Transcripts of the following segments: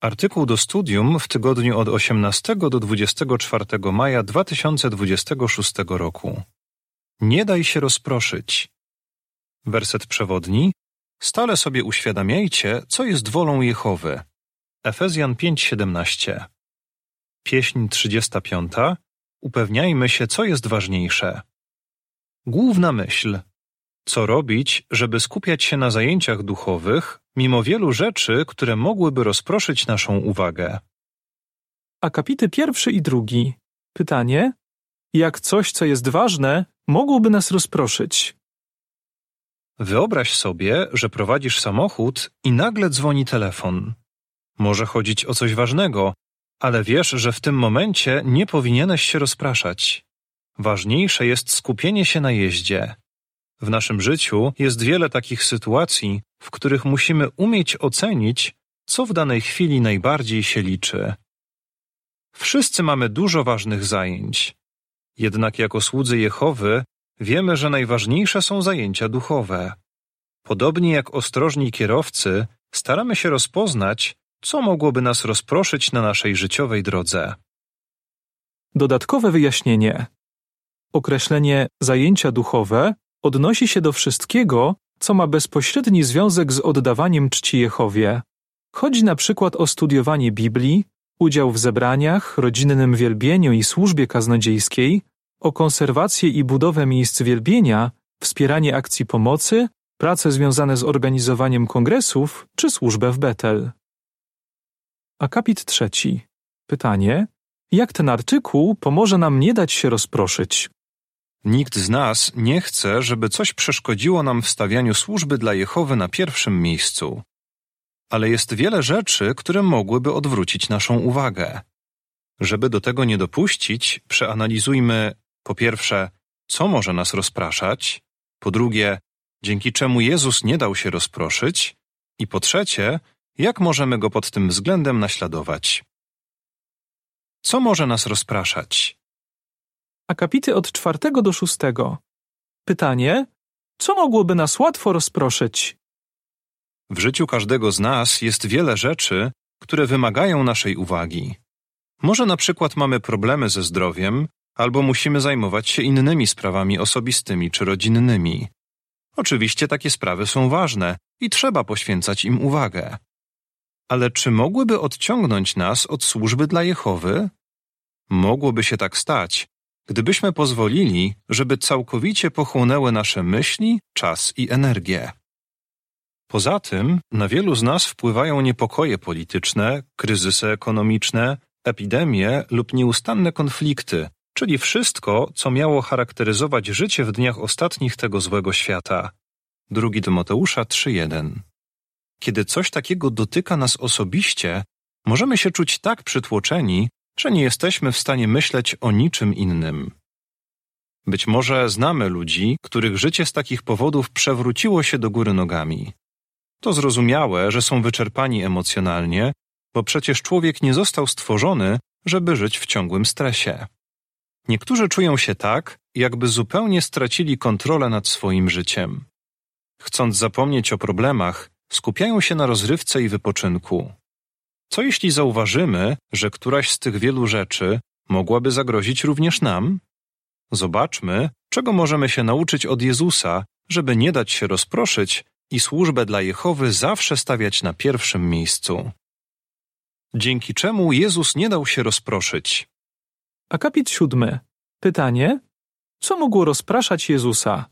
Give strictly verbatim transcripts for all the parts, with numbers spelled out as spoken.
Artykuł do studium w tygodniu od osiemnastego do dwudziestego czwartego maja dwa tysiące dwudziestego szóstego roku. Nie daj się rozproszyć. Werset przewodni. Stale sobie uświadamiajcie, co jest wolą Jehowy. Efezjan pięć siedemnaście. Pieśń trzydziesta piąta. Upewniajmy się, co jest ważniejsze. Główna myśl. Co robić, żeby skupiać się na zajęciach duchowych, mimo wielu rzeczy, które mogłyby rozproszyć naszą uwagę? Akapity pierwszy i drugi. Pytanie: jak coś, co jest ważne, mogłoby nas rozproszyć? Wyobraź sobie, że prowadzisz samochód i nagle dzwoni telefon. Może chodzić o coś ważnego, ale wiesz, że w tym momencie nie powinieneś się rozpraszać. Ważniejsze jest skupienie się na jeździe. W naszym życiu jest wiele takich sytuacji, w których musimy umieć ocenić, co w danej chwili najbardziej się liczy. Wszyscy mamy dużo ważnych zajęć. Jednak jako słudzy Jehowy wiemy, że najważniejsze są zajęcia duchowe. Podobnie jak ostrożni kierowcy, staramy się rozpoznać, co mogłoby nas rozproszyć na naszej życiowej drodze. Dodatkowe wyjaśnienie. Określenie zajęcia duchowe odnosi się do wszystkiego, co ma bezpośredni związek z oddawaniem czci Jehowie. Chodzi na przykład o studiowanie Biblii, udział w zebraniach, rodzinnym wielbieniu i służbie kaznodziejskiej, o konserwację i budowę miejsc wielbienia, wspieranie akcji pomocy, prace związane z organizowaniem kongresów czy służbę w Betel. Akapit trzeci. Pytanie: jak ten artykuł pomoże nam nie dać się rozproszyć? Nikt z nas nie chce, żeby coś przeszkodziło nam w stawianiu służby dla Jehowy na pierwszym miejscu. Ale jest wiele rzeczy, które mogłyby odwrócić naszą uwagę. Żeby do tego nie dopuścić, przeanalizujmy po pierwsze, co może nas rozpraszać, po drugie, dzięki czemu Jezus nie dał się rozproszyć i po trzecie, jak możemy Go pod tym względem naśladować. Co może nas rozpraszać? Akapity od czwartego do szóstego. Pytanie: co mogłoby nas łatwo rozproszyć? W życiu każdego z nas jest wiele rzeczy, które wymagają naszej uwagi. Może na przykład mamy problemy ze zdrowiem, albo musimy zajmować się innymi sprawami osobistymi czy rodzinnymi. Oczywiście takie sprawy są ważne i trzeba poświęcać im uwagę. Ale czy mogłyby odciągnąć nas od służby dla Jehowy? Mogłoby się tak stać, gdybyśmy pozwolili, żeby całkowicie pochłonęły nasze myśli, czas i energię. Poza tym na wielu z nas wpływają niepokoje polityczne, kryzysy ekonomiczne, epidemie lub nieustanne konflikty, czyli wszystko, co miało charakteryzować życie w dniach ostatnich tego złego świata. Drugi Tymoteusza trzy jeden. Kiedy coś takiego dotyka nas osobiście, możemy się czuć tak przytłoczeni, że nie jesteśmy w stanie myśleć o niczym innym. Być może znamy ludzi, których życie z takich powodów przewróciło się do góry nogami. To zrozumiałe, że są wyczerpani emocjonalnie, bo przecież człowiek nie został stworzony, żeby żyć w ciągłym stresie. Niektórzy czują się tak, jakby zupełnie stracili kontrolę nad swoim życiem. Chcąc zapomnieć o problemach, skupiają się na rozrywce i wypoczynku. Co jeśli zauważymy, że któraś z tych wielu rzeczy mogłaby zagrozić również nam? Zobaczmy, czego możemy się nauczyć od Jezusa, żeby nie dać się rozproszyć i służbę dla Jehowy zawsze stawiać na pierwszym miejscu. Dzięki czemu Jezus nie dał się rozproszyć? Akapit siódmy. Pytanie: co mogło rozpraszać Jezusa?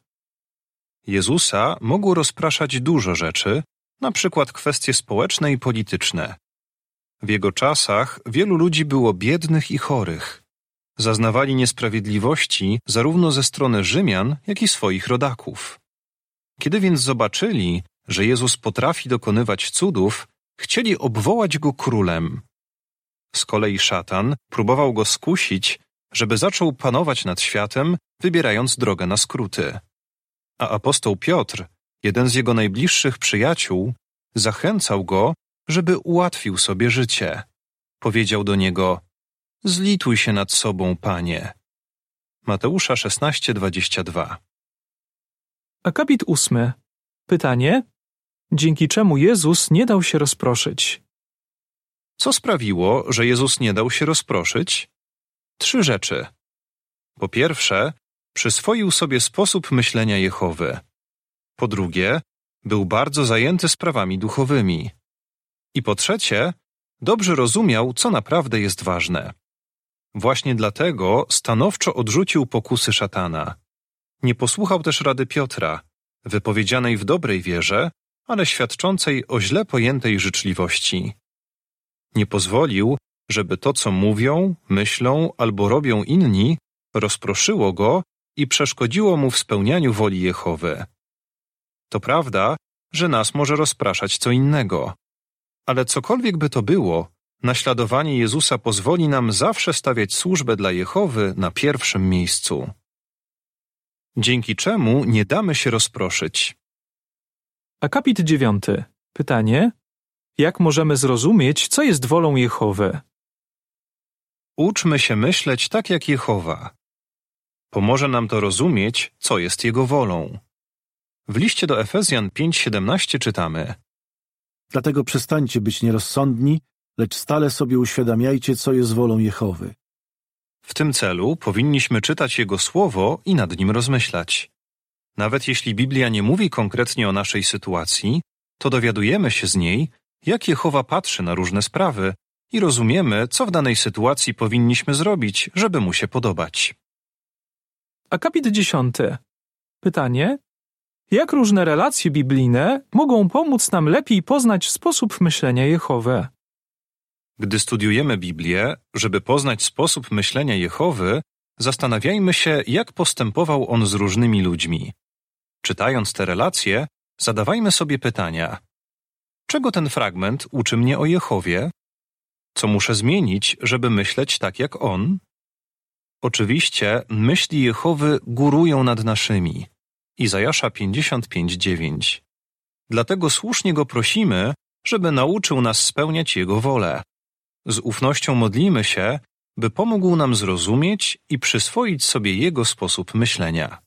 Jezusa mogło rozpraszać dużo rzeczy, na przykład kwestie społeczne i polityczne. W Jego czasach wielu ludzi było biednych i chorych. Zaznawali niesprawiedliwości zarówno ze strony Rzymian, jak i swoich rodaków. Kiedy więc zobaczyli, że Jezus potrafi dokonywać cudów, chcieli obwołać Go królem. Z kolei szatan próbował Go skusić, żeby zaczął panować nad światem, wybierając drogę na skróty. A apostoł Piotr, jeden z jego najbliższych przyjaciół, zachęcał Go, żeby ułatwił sobie życie. Powiedział do Niego: zlituj się nad sobą, Panie. Mateusza szesnaście dwadzieścia dwa. Akapit ósmy. Pytanie: dzięki czemu Jezus nie dał się rozproszyć? Co sprawiło, że Jezus nie dał się rozproszyć? Trzy rzeczy. Po pierwsze, przyswoił sobie sposób myślenia Jehowy. Po drugie, był bardzo zajęty sprawami duchowymi. I po trzecie, dobrze rozumiał, co naprawdę jest ważne. Właśnie dlatego stanowczo odrzucił pokusy szatana. Nie posłuchał też rady Piotra, wypowiedzianej w dobrej wierze, ale świadczącej o źle pojętej życzliwości. Nie pozwolił, żeby to, co mówią, myślą albo robią inni, rozproszyło go i przeszkodziło mu w spełnianiu woli Jehowy. To prawda, że nas może rozpraszać co innego. Ale cokolwiek by to było, naśladowanie Jezusa pozwoli nam zawsze stawiać służbę dla Jehowy na pierwszym miejscu. Dzięki czemu nie damy się rozproszyć? Akapit dziewiąty. Pytanie: jak możemy zrozumieć, co jest wolą Jehowy? Uczmy się myśleć tak jak Jehowa. Pomoże nam to rozumieć, co jest Jego wolą. W liście do Efezjan pięć siedemnaście czytamy: Dlatego przestańcie być nierozsądni, lecz stale sobie uświadamiajcie, co jest wolą Jehowy. W tym celu powinniśmy czytać Jego słowo i nad nim rozmyślać. Nawet jeśli Biblia nie mówi konkretnie o naszej sytuacji, to dowiadujemy się z niej, jak Jehowa patrzy na różne sprawy i rozumiemy, co w danej sytuacji powinniśmy zrobić, żeby Mu się podobać. Akapit dziesiąty. Pytanie: jak różne relacje biblijne mogą pomóc nam lepiej poznać sposób myślenia Jehowy? Gdy studiujemy Biblię, żeby poznać sposób myślenia Jehowy, zastanawiajmy się, jak postępował On z różnymi ludźmi. Czytając te relacje, zadawajmy sobie pytania: czego ten fragment uczy mnie o Jehowie? Co muszę zmienić, żeby myśleć tak jak On? Oczywiście myśli Jehowy górują nad naszymi. Izajasza pięćdziesiąt pięć dziewięć. Dlatego słusznie Go prosimy, żeby nauczył nas spełniać Jego wolę. Z ufnością modlimy się, by pomógł nam zrozumieć i przyswoić sobie Jego sposób myślenia.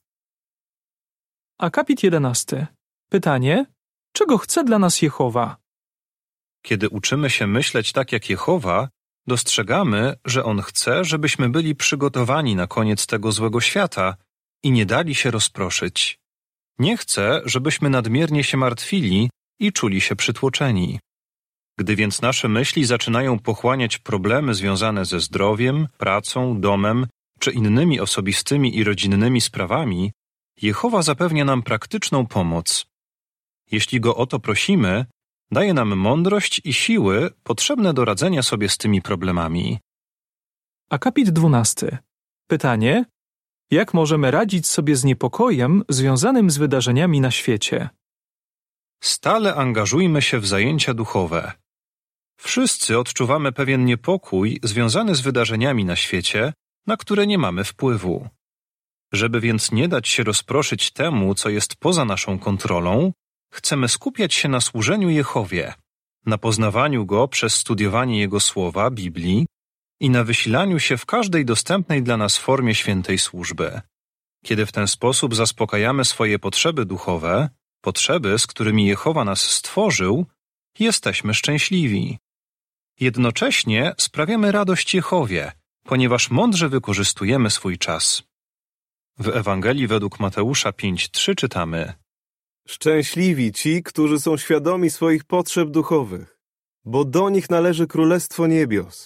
Akapit jedenasty. Pytanie: czego chce dla nas Jehowa? Kiedy uczymy się myśleć tak jak Jehowa, dostrzegamy, że On chce, żebyśmy byli przygotowani na koniec tego złego świata i nie dali się rozproszyć. Nie chce, żebyśmy nadmiernie się martwili i czuli się przytłoczeni. Gdy więc nasze myśli zaczynają pochłaniać problemy związane ze zdrowiem, pracą, domem czy innymi osobistymi i rodzinnymi sprawami, Jehowa zapewnia nam praktyczną pomoc. Jeśli Go o to prosimy, daje nam mądrość i siły potrzebne do radzenia sobie z tymi problemami. Akapit dwunasty. Pytanie: jak możemy radzić sobie z niepokojem związanym z wydarzeniami na świecie? Stale angażujmy się w zajęcia duchowe. Wszyscy odczuwamy pewien niepokój związany z wydarzeniami na świecie, na które nie mamy wpływu. Żeby więc nie dać się rozproszyć temu, co jest poza naszą kontrolą, chcemy skupiać się na służeniu Jehowie, na poznawaniu Go przez studiowanie Jego słowa, Biblii i na wysilaniu się w każdej dostępnej dla nas formie świętej służby. Kiedy w ten sposób zaspokajamy swoje potrzeby duchowe, potrzeby, z którymi Jehowa nas stworzył, jesteśmy szczęśliwi. Jednocześnie sprawiamy radość Jehowie, ponieważ mądrze wykorzystujemy swój czas. W Ewangelii według Mateusza pięć trzy czytamy: Szczęśliwi ci, którzy są świadomi swoich potrzeb duchowych, bo do nich należy Królestwo Niebios.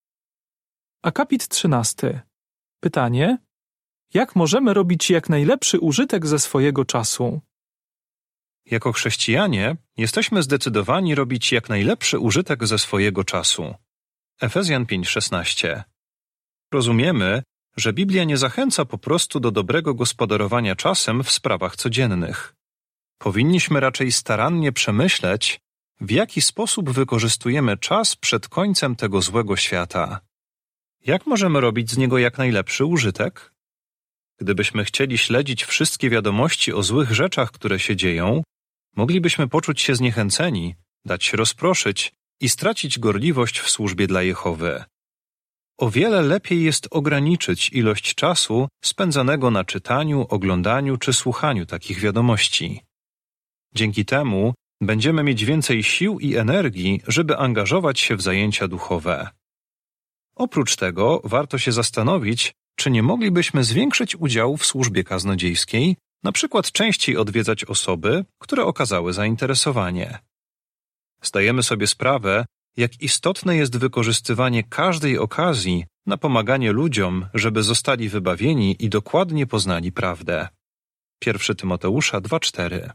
Akapit trzynasty. Pytanie: jak możemy robić jak najlepszy użytek ze swojego czasu? Jako chrześcijanie jesteśmy zdecydowani robić jak najlepszy użytek ze swojego czasu. Efezjan pięć szesnaście. Rozumiemy, że Biblia nie zachęca po prostu do dobrego gospodarowania czasem w sprawach codziennych. Powinniśmy raczej starannie przemyśleć, w jaki sposób wykorzystujemy czas przed końcem tego złego świata. Jak możemy robić z niego jak najlepszy użytek? Gdybyśmy chcieli śledzić wszystkie wiadomości o złych rzeczach, które się dzieją, moglibyśmy poczuć się zniechęceni, dać się rozproszyć i stracić gorliwość w służbie dla Jehowy. O wiele lepiej jest ograniczyć ilość czasu spędzanego na czytaniu, oglądaniu czy słuchaniu takich wiadomości. Dzięki temu Będziemy mieć więcej sił i energii, żeby angażować się w zajęcia duchowe. Oprócz tego warto się zastanowić, czy nie moglibyśmy zwiększyć udziału w służbie kaznodziejskiej, na przykład częściej odwiedzać osoby, które okazały zainteresowanie. Zdajemy sobie sprawę, jak istotne jest wykorzystywanie każdej okazji na pomaganie ludziom, żeby zostali wybawieni i dokładnie poznali prawdę. Pierwszy Tymoteusza dwa cztery.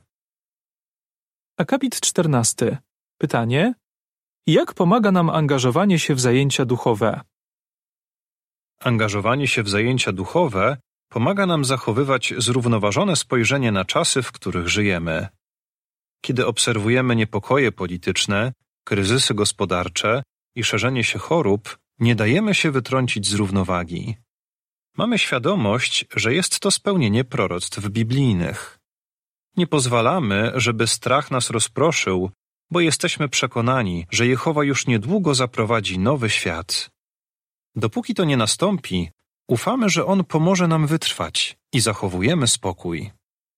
Akapit czternasty. Pytanie: jak pomaga nam angażowanie się w zajęcia duchowe? Angażowanie się w zajęcia duchowe pomaga nam zachowywać zrównoważone spojrzenie na czasy, w których żyjemy. Kiedy obserwujemy niepokoje polityczne, kryzysy gospodarcze i szerzenie się chorób, nie dajemy się wytrącić z równowagi. Mamy świadomość, że jest to spełnienie proroctw biblijnych. Nie pozwalamy, żeby strach nas rozproszył, bo jesteśmy przekonani, że Jehowa już niedługo zaprowadzi nowy świat. Dopóki to nie nastąpi, ufamy, że On pomoże nam wytrwać i zachowujemy spokój.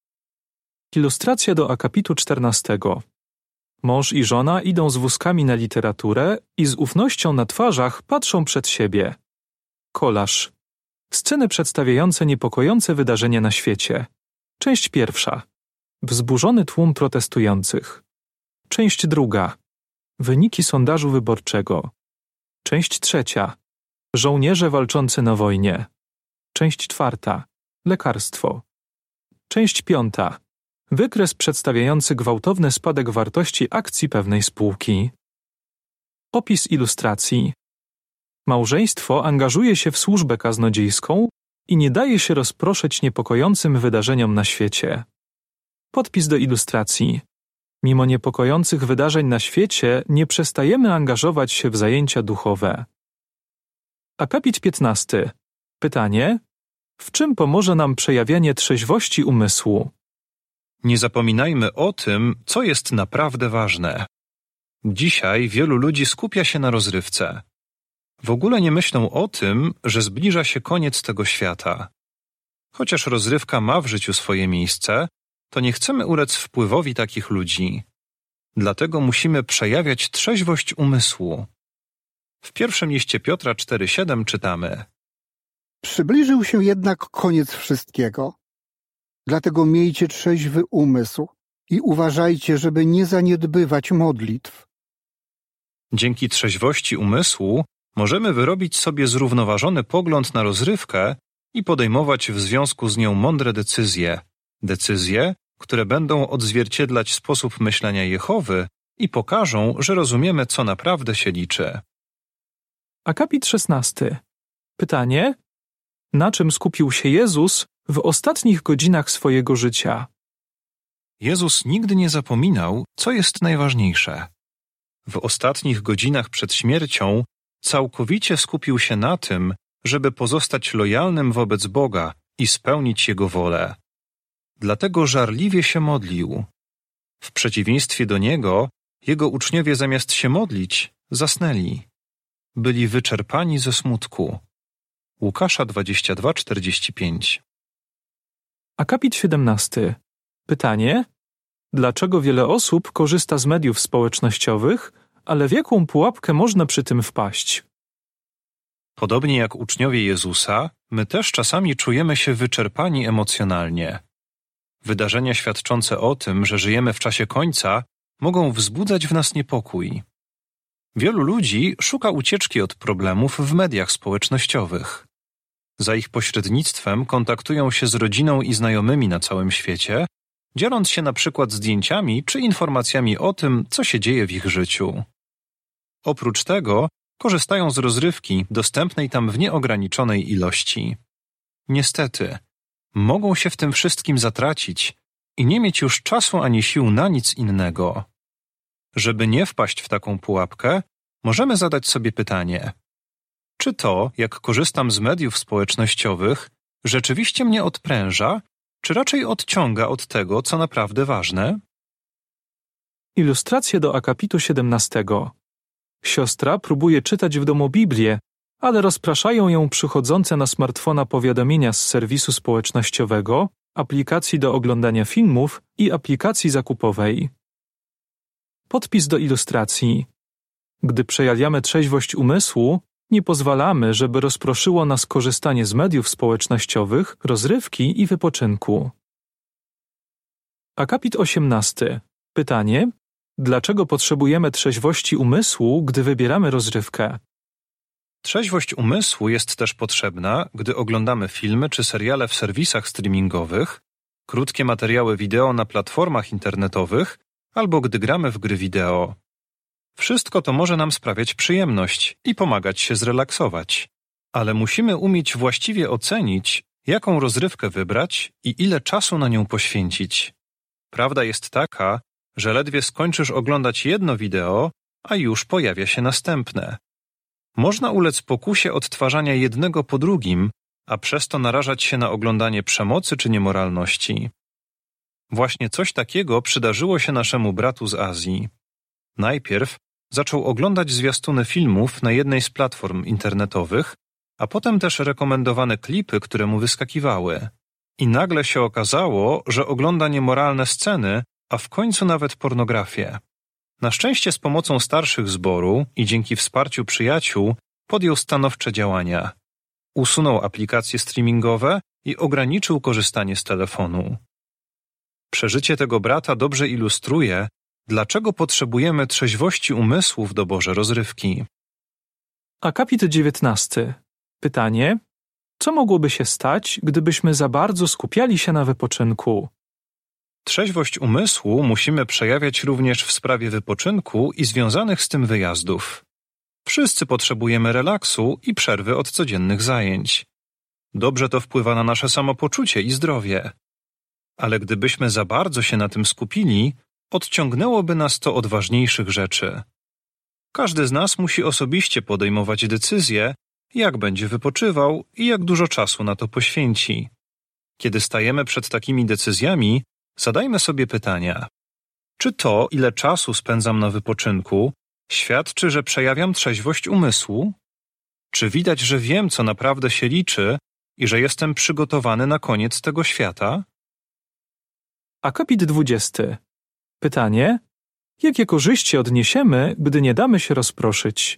Ilustracja do akapitu czternastego. Mąż i żona idą z wózkami na literaturę i z ufnością na twarzach patrzą przed siebie. Kolaż. Sceny przedstawiające niepokojące wydarzenia na świecie. Część pierwsza. Wzburzony tłum protestujących. Część druga. Wyniki sondażu wyborczego. Część trzecia. Żołnierze walczący na wojnie. Część czwarta. Lekarstwo. Część piąta. Wykres przedstawiający gwałtowny spadek wartości akcji pewnej spółki. Opis ilustracji. Małżeństwo angażuje się w służbę kaznodziejską i nie daje się rozproszyć niepokojącym wydarzeniom na świecie. Podpis do ilustracji. Mimo niepokojących wydarzeń na świecie nie przestajemy angażować się w zajęcia duchowe. Akapit piętnasty. Pytanie: w czym pomoże nam przejawianie trzeźwości umysłu? Nie zapominajmy o tym, co jest naprawdę ważne. Dzisiaj wielu ludzi skupia się na rozrywce. W ogóle nie myślą o tym, że zbliża się koniec tego świata. Chociaż rozrywka ma w życiu swoje miejsce, to nie chcemy ulec wpływowi takich ludzi. Dlatego musimy przejawiać trzeźwość umysłu. W pierwszym liście Piotra cztery siedem czytamy: Przybliżył się jednak koniec wszystkiego. Dlatego miejcie trzeźwy umysł i uważajcie, żeby nie zaniedbywać modlitw. Dzięki trzeźwości umysłu możemy wyrobić sobie zrównoważony pogląd na rozrywkę i podejmować w związku z nią mądre decyzje. Decyzje, które będą odzwierciedlać sposób myślenia Jehowy i pokażą, że rozumiemy, co naprawdę się liczy. Akapit szesnasty. Pytanie: na czym skupił się Jezus w ostatnich godzinach swojego życia? Jezus nigdy nie zapominał, co jest najważniejsze. W ostatnich godzinach przed śmiercią całkowicie skupił się na tym, żeby pozostać lojalnym wobec Boga i spełnić Jego wolę. Dlatego żarliwie się modlił. W przeciwieństwie do Niego, Jego uczniowie zamiast się modlić, zasnęli. Byli wyczerpani ze smutku. Łukasza dwadzieścia dwa czterdzieści pięć. Akapit siedemnasty. Pytanie: dlaczego wiele osób korzysta z mediów społecznościowych, ale w jaką pułapkę można przy tym wpaść? Podobnie jak uczniowie Jezusa, my też czasami czujemy się wyczerpani emocjonalnie. Wydarzenia świadczące o tym, że żyjemy w czasie końca, mogą wzbudzać w nas niepokój. Wielu ludzi szuka ucieczki od problemów w mediach społecznościowych. Za ich pośrednictwem kontaktują się z rodziną i znajomymi na całym świecie, dzieląc się na przykład zdjęciami czy informacjami o tym, co się dzieje w ich życiu. Oprócz tego korzystają z rozrywki dostępnej tam w nieograniczonej ilości. Niestety, mogą się w tym wszystkim zatracić i nie mieć już czasu ani sił na nic innego. Żeby nie wpaść w taką pułapkę, możemy zadać sobie pytanie: czy to, jak korzystam z mediów społecznościowych, rzeczywiście mnie odpręża, czy raczej odciąga od tego, co naprawdę ważne? Ilustracje do akapitu siedemnastego. Siostra próbuje czytać w domu Biblię, ale rozpraszają ją przychodzące na smartfona powiadomienia z serwisu społecznościowego, aplikacji do oglądania filmów i aplikacji zakupowej. Podpis do ilustracji. Gdy przejawiamy trzeźwość umysłu, nie pozwalamy, żeby rozproszyło nas korzystanie z mediów społecznościowych, rozrywki i wypoczynku. Akapit osiemnasty. Pytanie: dlaczego potrzebujemy trzeźwości umysłu, gdy wybieramy rozrywkę? Trzeźwość umysłu jest też potrzebna, gdy oglądamy filmy czy seriale w serwisach streamingowych, krótkie materiały wideo na platformach internetowych albo gdy gramy w gry wideo. Wszystko to może nam sprawiać przyjemność i pomagać się zrelaksować, ale musimy umieć właściwie ocenić, jaką rozrywkę wybrać i ile czasu na nią poświęcić. Prawda jest taka, że ledwie skończysz oglądać jedno wideo, a już pojawia się następne. Można ulec pokusie odtwarzania jednego po drugim, a przez to narażać się na oglądanie przemocy czy niemoralności. Właśnie coś takiego przydarzyło się naszemu bratu z Azji. Najpierw zaczął oglądać zwiastuny filmów na jednej z platform internetowych, a potem też rekomendowane klipy, które mu wyskakiwały. I nagle się okazało, że ogląda niemoralne sceny, a w końcu nawet pornografię. Na szczęście z pomocą starszych zboru i dzięki wsparciu przyjaciół podjął stanowcze działania. Usunął aplikacje streamingowe i ograniczył korzystanie z telefonu. Przeżycie tego brata dobrze ilustruje, dlaczego potrzebujemy trzeźwości umysłu w doborze rozrywki. Akapit dziewiętnasty. Pytanie: co mogłoby się stać, gdybyśmy za bardzo skupiali się na wypoczynku? Trzeźwość umysłu musimy przejawiać również w sprawie wypoczynku i związanych z tym wyjazdów. Wszyscy potrzebujemy relaksu i przerwy od codziennych zajęć. Dobrze to wpływa na nasze samopoczucie i zdrowie. Ale gdybyśmy za bardzo się na tym skupili, odciągnęłoby nas to od ważniejszych rzeczy. Każdy z nas musi osobiście podejmować decyzję, jak będzie wypoczywał i jak dużo czasu na to poświęci. Kiedy stajemy przed takimi decyzjami, zadajmy sobie pytania. Czy to, ile czasu spędzam na wypoczynku, świadczy, że przejawiam trzeźwość umysłu? Czy widać, że wiem, co naprawdę się liczy i że jestem przygotowany na koniec tego świata? Akapit dwudziesty. Pytanie: jakie korzyści odniesiemy, gdy nie damy się rozproszyć?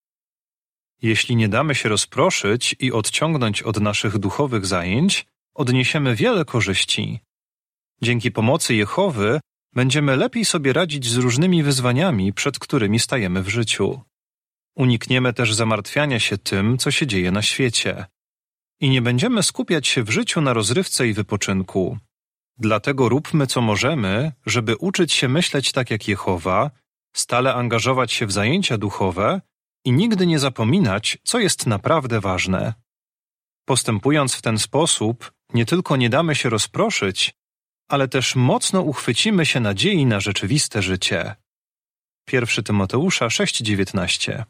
Jeśli nie damy się rozproszyć i odciągnąć od naszych duchowych zajęć, odniesiemy wiele korzyści. Dzięki pomocy Jehowy będziemy lepiej sobie radzić z różnymi wyzwaniami, przed którymi stajemy w życiu. Unikniemy też zamartwiania się tym, co się dzieje na świecie. I nie będziemy skupiać się w życiu na rozrywce i wypoczynku. Dlatego róbmy, co możemy, żeby uczyć się myśleć tak jak Jehowa, stale angażować się w zajęcia duchowe i nigdy nie zapominać, co jest naprawdę ważne. Postępując w ten sposób, nie tylko nie damy się rozproszyć, ale też mocno uchwycimy się nadziei na rzeczywiste życie. Pierwszy Tymoteusza sześć dziewiętnaście.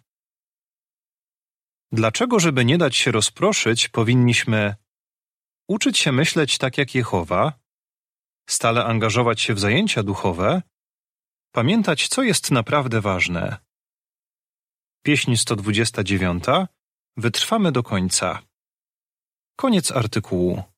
Dlaczego, żeby nie dać się rozproszyć, powinniśmy uczyć się myśleć tak jak Jehowa, stale angażować się w zajęcia duchowe, pamiętać, co jest naprawdę ważne. Pieśń sto dwudziesta dziewiąta. Wytrwamy do końca. Koniec artykułu.